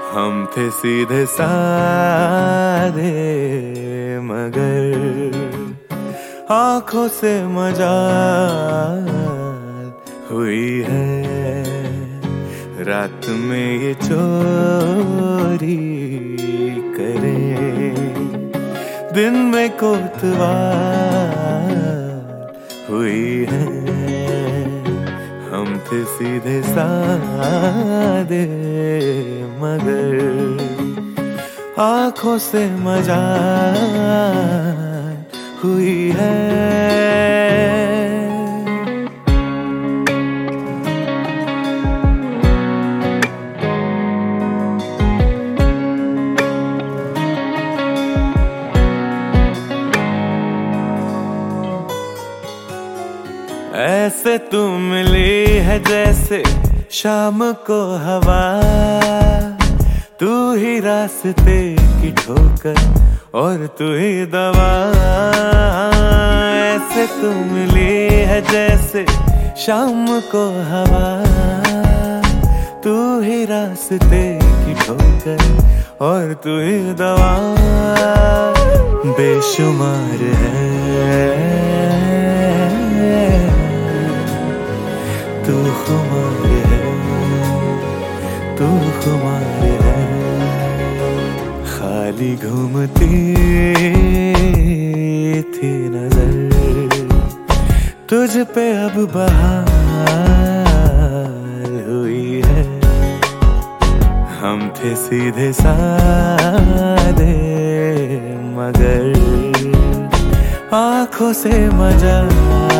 हम थे सीधे साधे मगर आंखों से मजाल हुई है। रात में ये चोरी करें, दिन में कोतवाल हुई है। हम थे सीधे साधे मगर आंखों से मजाल हुई है। ऐसे तू मिली है जैसे शाम को हवा, तू ही रास्ते की ठोकर और तू ही दवा। ऐसे तू मिली है जैसे शाम को हवा, तू ही रास्ते की ठोकर और तू ही दवा। बेशुमार है तू खुमार है, तू खुमार है। खाली घूमती थी नजर, तुझ पे अब बहाल हुई है। हम थे सीधे साधे मगर आंखों से मजाल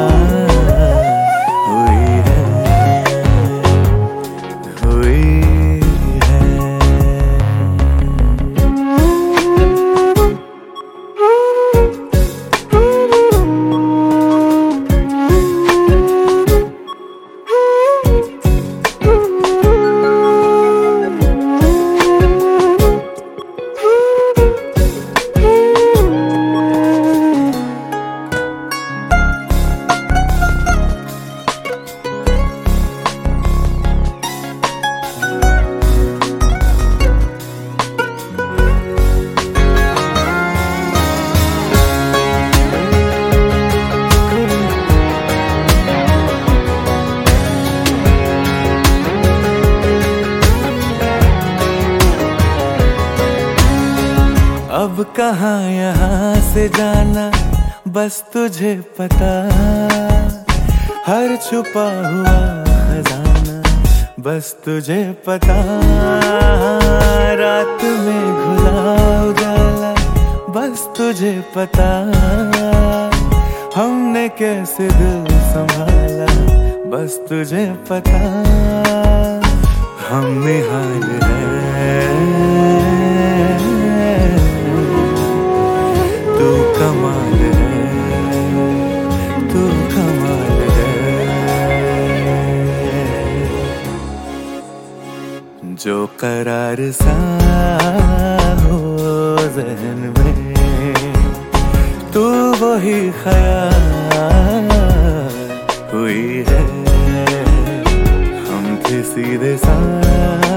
अब कहाँ यहाँ से जाना बस तुझे पता। हर छुपा हुआ खजाना बस तुझे पता। रात में घुला उजाला बस तुझे पता। हमने कैसे दिल संभाला बस तुझे पता। हम निहाल है तू कमाल है, तू कमाल है। जो करार सा हो ज़हन में तू वही ख्याल हुई है। हम थे सीधे साधे